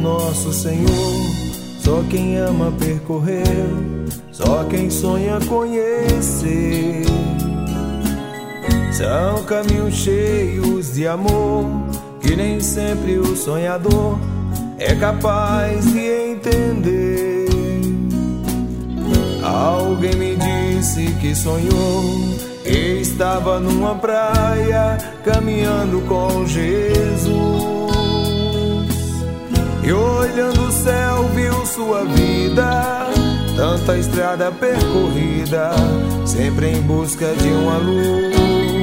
nosso Senhor, só quem ama percorrer, só quem sonha conhecer. São caminhos cheios de amor que nem sempre o sonhador é capaz de entender. Alguém me disse que sonhou que estava numa praia caminhando com Jesus, e olhando o céu viu sua vida, tanta estrada percorrida, sempre em busca de uma luz.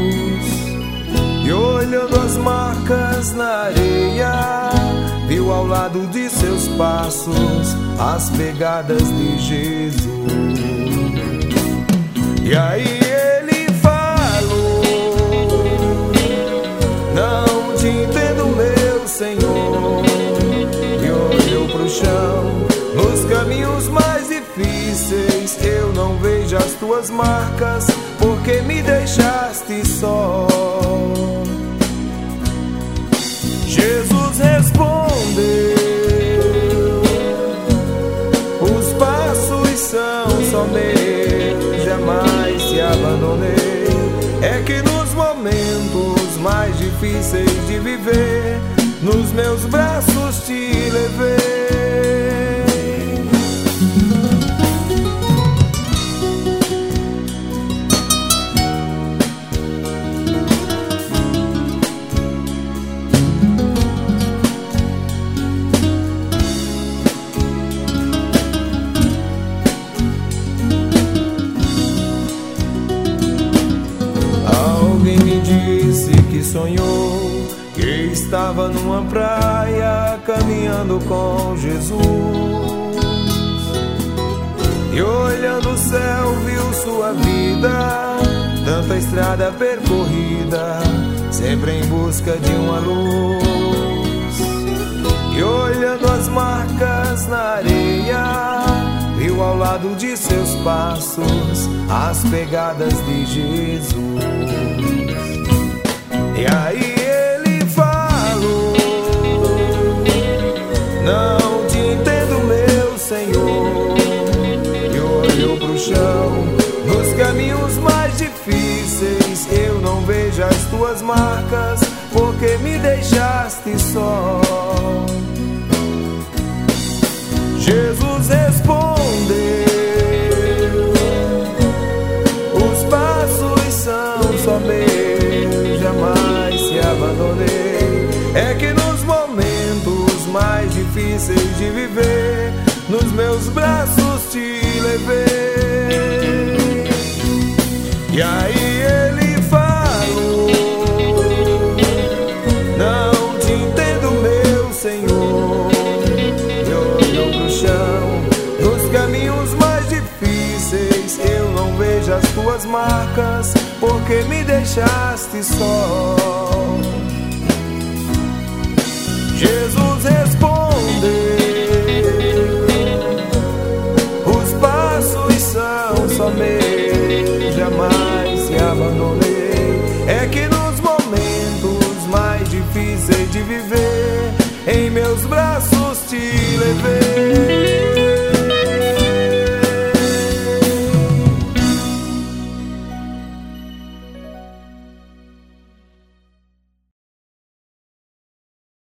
E olhando as marcas na areia, viu ao lado de seus passos as pegadas de Jesus. E aí ele falou: não te entendo, meu Senhor. E olhou pro chão, nos caminhos mais difíceis eu não vejo as tuas marcas, porque me deixaste só. Jesus respondeu: os passos são só meus, jamais te abandonei. É que nos momentos mais difíceis de viver, nos meus braços te levei. Alguém me disse que sonhou que estava numa praia caminhando com Jesus, e olhando o céu viu sua vida, tanta estrada percorrida, sempre em busca de uma luz. E olhando as marcas na areia, viu ao lado de seus passos as pegadas de Jesus. E aí ele falou: não te entendo, meu Senhor. E olhou pro chão, nos caminhos mais difíceis eu não vejo as tuas marcas, porque me deixaste só. Jesus respondeu: os passos são só meus, jamais te abandonei. É que nos momentos mais difíceis de viver, nos meus braços te levei. E aí ele falou: não te entendo, meu Senhor. E olhou pro chão, nos caminhos mais difíceis eu não vejo as tuas marcas, porque me deixaste só. Jesus respondeu: os passos são só meus, jamais te abandonei. É que nos momentos mais difíceis de viver, em meus braços te levei.